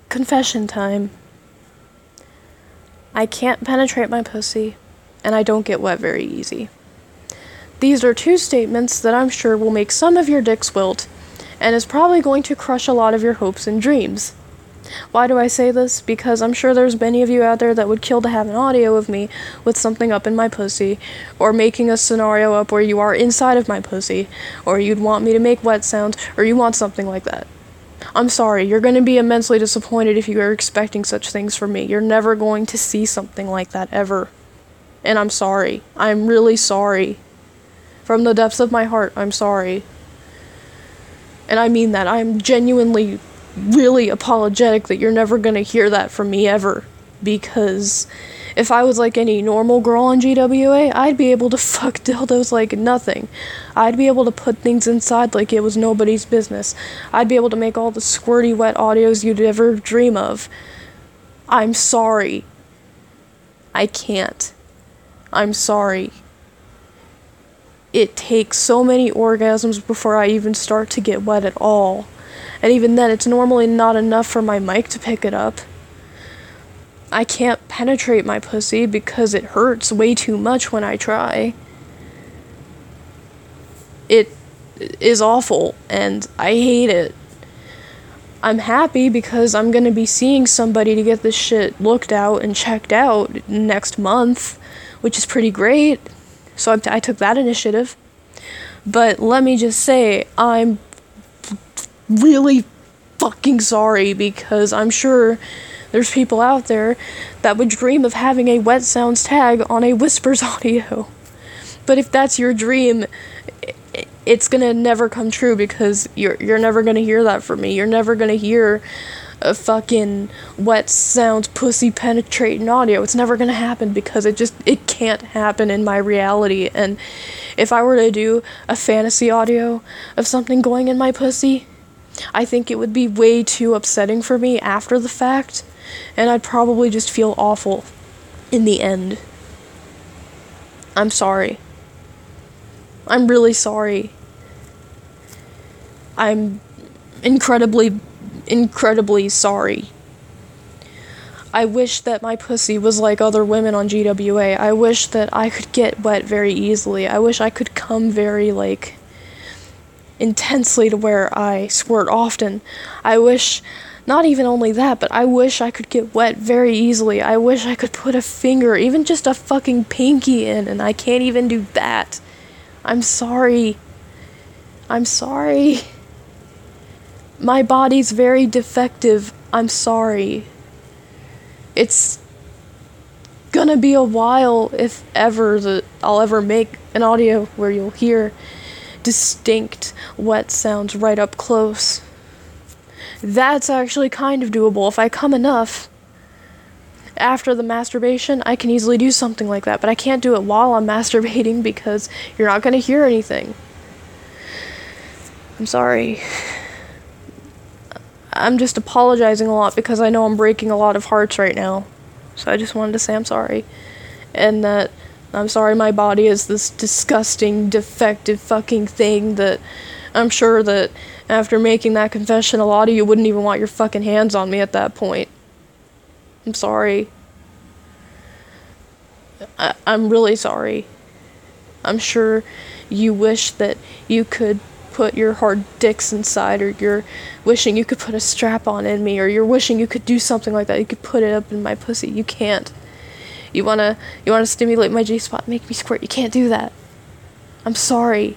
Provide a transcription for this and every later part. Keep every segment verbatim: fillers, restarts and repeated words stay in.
Confession time. I can't penetrate my pussy, and I don't get wet very easy. These are two statements that I'm sure will make some of your dicks wilt, and is probably going to crush a lot of your hopes and dreams. Why do I say this? Because I'm sure there's many of you out there that would kill to have an audio of me with something up in my pussy, or making a scenario up where you are inside of my pussy, or you'd want me to make wet sounds, or you want something like that. I'm sorry, you're going to be immensely disappointed if you are expecting such things from me. You're never going to see something like that ever. And I'm sorry. I'm really sorry. From the depths of my heart, I'm sorry. And I mean that. I'm genuinely, really apologetic that you're never going to hear that from me ever. Because if I was like any normal girl on G W A, I'd be able to fuck dildos like nothing. I'd be able to put things inside like it was nobody's business. I'd be able to make all the squirty wet audios you'd ever dream of. I'm sorry. I can't. I'm sorry. It takes so many orgasms before I even start to get wet at all. And even then, it's normally not enough for my mic to pick it up. I can't penetrate my pussy because it hurts way too much when I try. It is awful, and I hate it. I'm happy because I'm gonna be seeing somebody to get this shit looked out and checked out next month, which is pretty great. So I, t- I took that initiative. But let me just say, I'm really fucking sorry, because I'm sure there's people out there that would dream of having a wet sounds tag on a Whispers audio. But if that's your dream, it's gonna never come true, because you're you're never gonna hear that from me. You're never gonna hear a fucking wet sounds pussy penetrating audio. It's never gonna happen, because it just it can't happen in my reality. And if I were to do a fantasy audio of something going in my pussy, I think it would be way too upsetting for me after the fact, and I'd probably just feel awful in the end. I'm sorry. I'm really sorry. I'm incredibly, incredibly sorry. I wish that my pussy was like other women on G W A. I wish that I could get wet very easily. I wish I could come very, like, intensely to where I squirt often. I wish, not even only that, but I wish I could get wet very easily. I wish I could put a finger, even just a fucking pinky in, and I can't even do that. I'm sorry. I'm sorry. My body's very defective. I'm sorry. It's gonna be a while, if ever, that I'll ever make an audio where you'll hear distinct wet sounds right up close. That's actually kind of doable. If I come enough after the masturbation, I can easily do something like that, but I can't do it while I'm masturbating, because you're not going to hear anything. I'm sorry. I'm just apologizing a lot because I know I'm breaking a lot of hearts right now. So I just wanted to say I'm sorry. And that I'm sorry my body is this disgusting, defective fucking thing that I'm sure that after making that confession, a lot of you wouldn't even want your fucking hands on me at that point. I'm sorry. I- I'm really sorry. I'm sure you wish that you could put your hard dicks inside, or you're wishing you could put a strap on in me, or you're wishing you could do something like that. You could put it up in my pussy. You can't. You wanna, you wanna stimulate my G-spot, make me squirt. You can't do that. I'm sorry.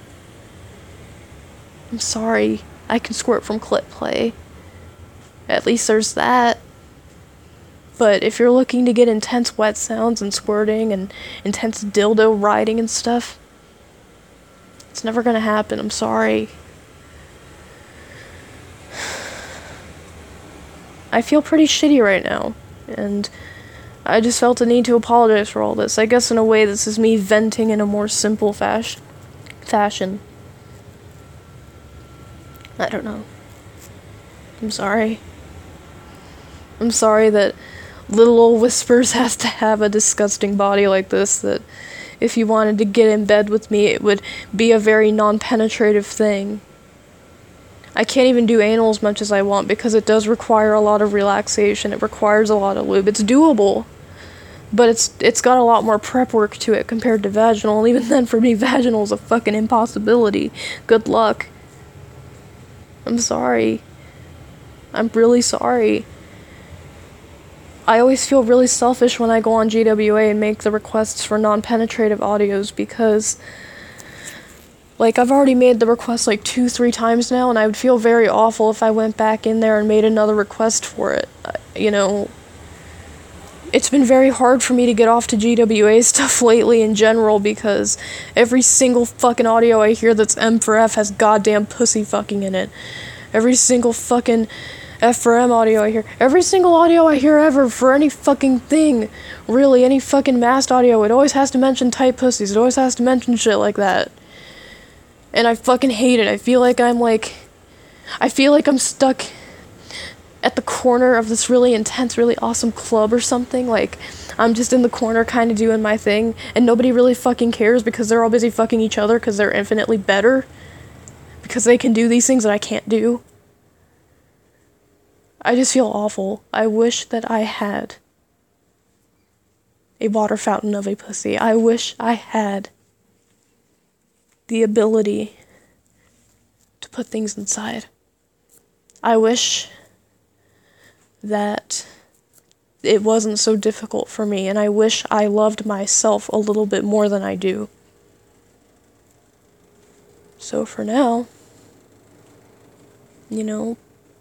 I'm sorry. I can squirt from clit play. At least there's that. But if you're looking to get intense wet sounds and squirting and intense dildo riding and stuff, it's never gonna happen. I'm sorry. I feel pretty shitty right now, and I just felt a need to apologize for all this. I guess in a way this is me venting in a more simple fas- fashion. I don't know. I'm sorry. I'm sorry that little old Whispers has to have a disgusting body like this, that if you wanted to get in bed with me, it would be a very non-penetrative thing. I can't even do anal as much as I want because it does require a lot of relaxation. It requires a lot of lube. It's doable, but it's it's got a lot more prep work to it compared to vaginal. And even then, for me, vaginal is a fucking impossibility. Good luck. I'm sorry. I'm really sorry. I always feel really selfish when I go on G W A and make the requests for non-penetrative audios because, like, I've already made the request like two, three times now, and I would feel very awful if I went back in there and made another request for it. You know, it's been very hard for me to get off to G W A stuff lately in general because every single fucking audio I hear that's M for F has goddamn pussy fucking in it. Every single fucking F for M audio I hear. Every single audio I hear ever for any fucking thing. Really, any fucking masked audio. It always has to mention tight pussies. It always has to mention shit like that. And I fucking hate it. I feel like I'm like... I feel like I'm stuck at the corner of this really intense, really awesome club or something. Like, I'm just in the corner kind of doing my thing. And nobody really fucking cares because they're all busy fucking each other because they're infinitely better. Because they can do these things that I can't do. I just feel awful. I wish that I had a water fountain of a pussy. I wish I had the ability to put things inside. I wish that it wasn't so difficult for me, and I wish I loved myself a little bit more than I do. So for now, you know,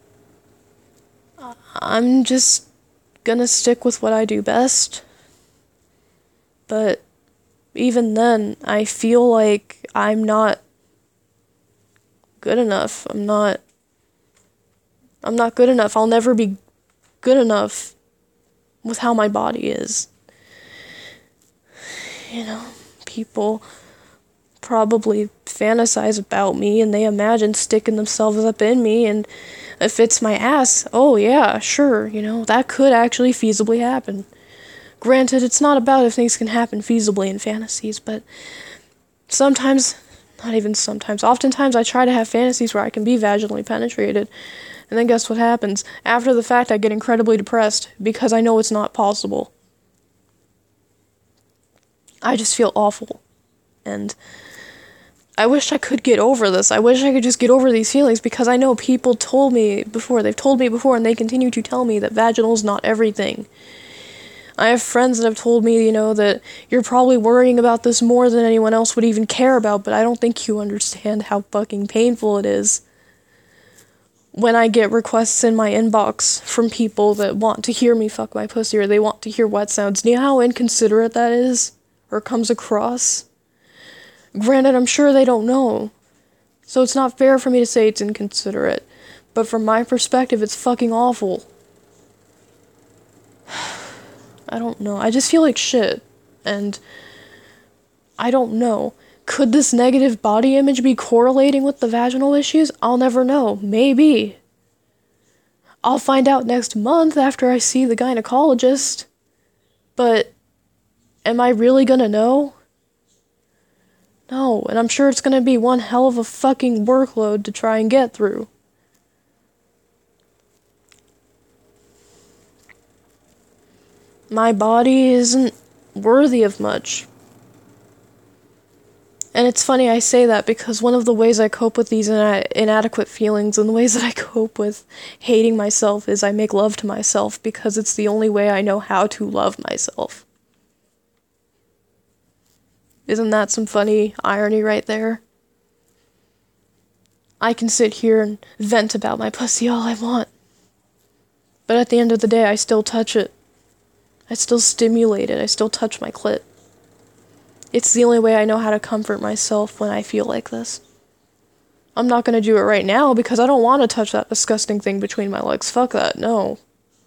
I'm just gonna stick with what I do best. But even then, I feel like I'm not good enough. I'm not... I'm not good enough. I'll never be good enough with how my body is. You know, people probably fantasize about me and they imagine sticking themselves up in me, and if it's my ass, oh yeah, sure, you know, that could actually feasibly happen. Granted, it's not about if things can happen feasibly in fantasies, but sometimes, not even sometimes, oftentimes I try to have fantasies where I can be vaginally penetrated, and then guess what happens? After the fact, I get incredibly depressed because I know it's not possible. I just feel awful, and I wish I could get over this. I wish I could just get over these feelings because I know people told me before, they've told me before, and they continue to tell me that vaginal is not everything. I have friends that have told me, you know, that you're probably worrying about this more than anyone else would even care about, but I don't think you understand how fucking painful it is when I get requests in my inbox from people that want to hear me fuck my pussy or they want to hear wet sounds. Do you know how inconsiderate that is? Or comes across? Granted, I'm sure they don't know. So it's not fair for me to say it's inconsiderate. But from my perspective, it's fucking awful. I don't know. I just feel like shit. And I don't know. Could this negative body image be correlating with the vaginal issues? I'll never know. Maybe. I'll find out next month after I see the gynecologist. But am I really gonna know? No, and I'm sure it's gonna be one hell of a fucking workload to try and get through. My body isn't worthy of much. And it's funny I say that because one of the ways I cope with these ina- inadequate feelings and the ways that I cope with hating myself is I make love to myself because it's the only way I know how to love myself. Isn't that some funny irony right there? I can sit here and vent about my pussy all I want. But at the end of the day, I still touch it. I still stimulate it. I still touch my clit. It's the only way I know how to comfort myself when I feel like this. I'm not gonna do it right now because I don't want to touch that disgusting thing between my legs. Fuck that, no.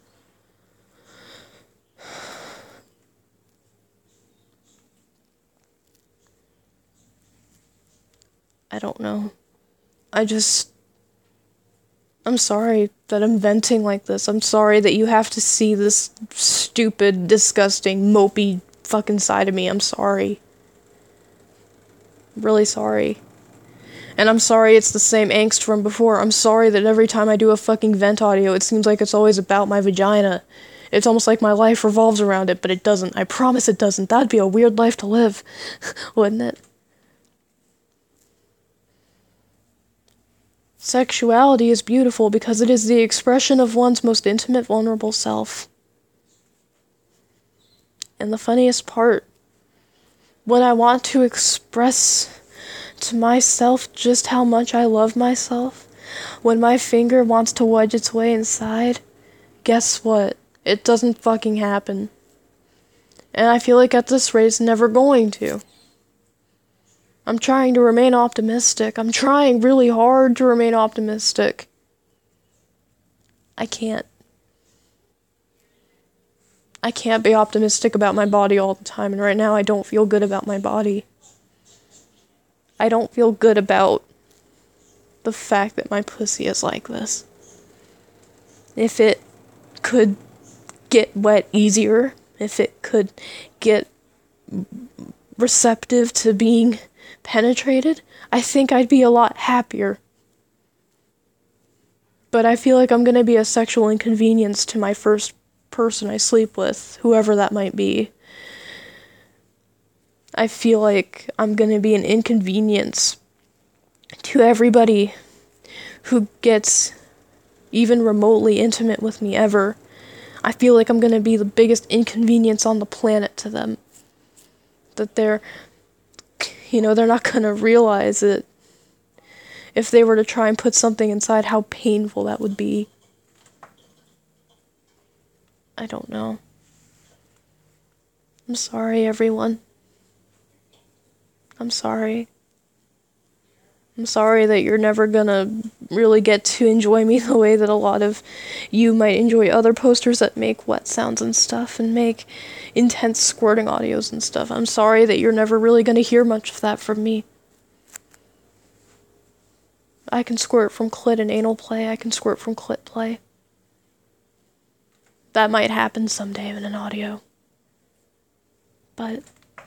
I don't know. I just... I'm sorry that I'm venting like this. I'm sorry that you have to see this stupid, disgusting, mopey fucking side of me. I'm sorry. I'm really sorry. And I'm sorry it's the same angst from before. I'm sorry that every time I do a fucking vent audio, it seems like it's always about my vagina. It's almost like my life revolves around it, but it doesn't. I promise it doesn't. That'd be a weird life to live, wouldn't it? Sexuality is beautiful because it is the expression of one's most intimate, vulnerable self. And the funniest part, when I want to express to myself just how much I love myself, when my finger wants to wedge its way inside, guess what? It doesn't fucking happen. And I feel like at this rate it's never going to. I'm trying to remain optimistic. I'm trying really hard to remain optimistic. I can't. I can't be optimistic about my body all the time, and right now I don't feel good about my body. I don't feel good about the fact that my pussy is like this. If it could get wet easier, if it could get receptive to being penetrated, I think I'd be a lot happier. But I feel like I'm gonna be a sexual inconvenience to my first person I sleep with, whoever that might be. I feel like I'm gonna be an inconvenience to everybody who gets even remotely intimate with me ever. I feel like I'm gonna be the biggest inconvenience on the planet to them. That they're, you know, they're not gonna realize it. If they were to try and put something inside, how painful that would be. I don't know. I'm sorry, everyone. I'm sorry. I'm sorry that you're never gonna really get to enjoy me the way that a lot of you might enjoy other posters that make wet sounds and stuff and make intense squirting audios and stuff. I'm sorry that you're never really gonna hear much of that from me. I can squirt from clit and anal play. I can squirt from clit play. That might happen someday in an audio. But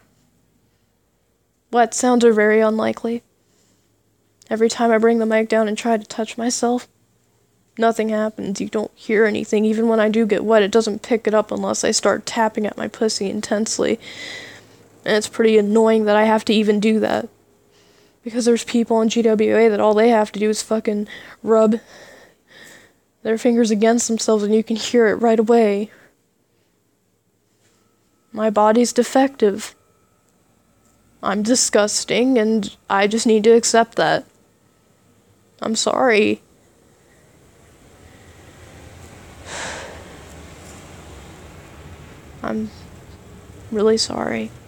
wet sounds are very unlikely. Every time I bring the mic down and try to touch myself, nothing happens. You don't hear anything. Even when I do get wet, it doesn't pick it up unless I start tapping at my pussy intensely. And it's pretty annoying that I have to even do that. Because there's people in G W A that all they have to do is fucking rub their fingers against themselves and you can hear it right away. My body's defective. I'm disgusting and I just need to accept that. I'm sorry. I'm really sorry.